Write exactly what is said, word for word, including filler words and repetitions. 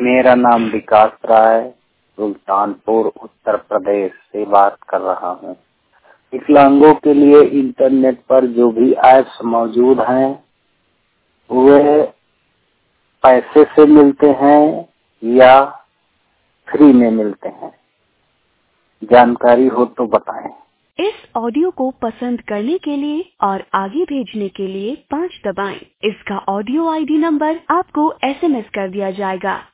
मेरा नाम विकास राय सुल्तानपुर उत्तर प्रदेश से बात कर रहा हूँ। विकलांगों के लिए इंटरनेट पर जो भी ऐप्स मौजूद हैं वे पैसे से मिलते हैं या फ्री में मिलते हैं, जानकारी हो तो बताएं। इस ऑडियो को पसंद करने के लिए और आगे भेजने के लिए पाँच दबाएं। इसका ऑडियो आईडी नंबर आपको एसएमएस कर दिया जाएगा।